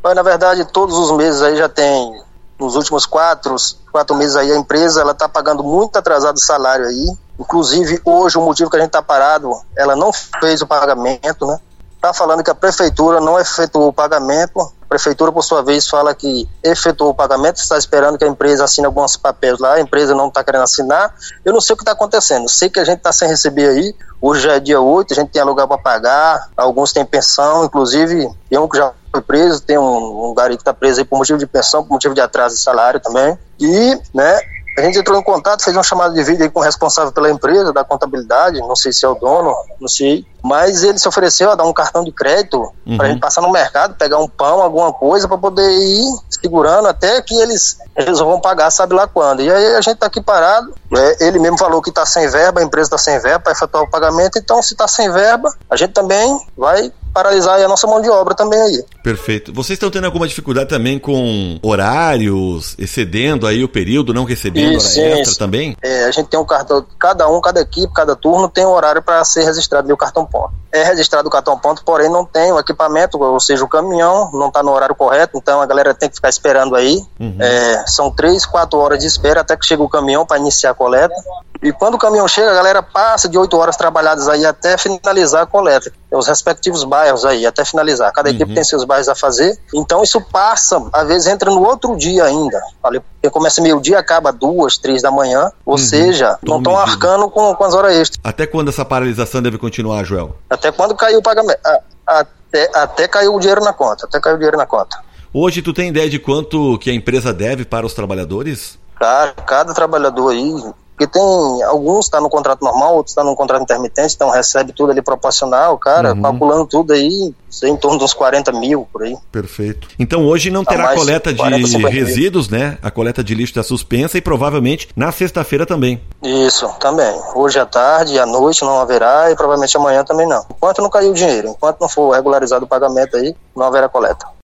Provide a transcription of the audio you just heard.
Mas, na verdade, todos os meses aí já tem, nos últimos quatro meses aí, a empresa ela está pagando muito atrasado o salário aí. Inclusive, hoje, o motivo que a gente está parado, ela não fez o pagamento, né? Está falando que a prefeitura não efetuou o pagamento. A prefeitura, por sua vez, fala que efetuou o pagamento, está esperando que a empresa assine alguns papéis lá, a empresa não está querendo assinar. Eu não sei o que está acontecendo, sei que a gente está sem receber aí. Hoje já é dia 8, a gente tem aluguel para pagar, alguns têm pensão, inclusive tem um que já foi preso, tem um gari que está preso aí por motivo de pensão, por motivo de atraso de salário também. E, né, a gente entrou em contato, fez uma chamada de vídeo aí com o responsável pela empresa, da contabilidade, não sei se é o dono, não sei. Mas ele se ofereceu a dar um cartão de crédito pra gente passar no mercado, pegar um pão, alguma coisa, para poder ir segurando até que eles vão pagar, sabe lá quando. E aí a gente tá aqui parado, ele mesmo falou que tá sem verba, a empresa tá sem verba para efetuar o pagamento, então se tá sem verba, a gente também vai paralisar aí a nossa mão de obra também aí. Perfeito. Vocês estão tendo alguma dificuldade também com horários, excedendo aí o período, não recebendo hora extra também? A gente tem um cartão, cada equipe, cada turno tem um horário para ser registrado no cartão ponto. É registrado o cartão ponto, porém não tem o equipamento, ou seja, o caminhão não está no horário correto, então a galera tem que ficar esperando aí. São 3-4 horas de espera até que chega o caminhão para iniciar a coleta. E quando o caminhão chega, a galera passa de 8 horas trabalhadas aí até finalizar a coleta. Tem os respectivos bairros aí, até finalizar. Cada equipe tem seus bairros a fazer. Então isso passa, às vezes entra no outro dia ainda. Porque começa meio-dia, acaba 2, 3 da manhã. Ou seja, não estão arcando com as horas extras. Até quando essa paralisação deve continuar, Joel? Até quando caiu o pagamento. Até caiu o dinheiro na conta. Hoje tu tem ideia de quanto que a empresa deve para os trabalhadores? Cara, cada trabalhador aí... Porque tem alguns que tá no contrato normal, outros tá no contrato intermitente, então recebe tudo ali proporcional, cara, calculando tudo aí, em torno dos 40 mil, por aí. Perfeito. Então hoje não terá coleta de resíduos, né? A coleta de lixo está suspensa e provavelmente na sexta-feira também. Isso, também. Hoje à tarde e à noite não haverá e provavelmente amanhã também não. Enquanto não cair o dinheiro, enquanto não for regularizado o pagamento aí, não haverá coleta.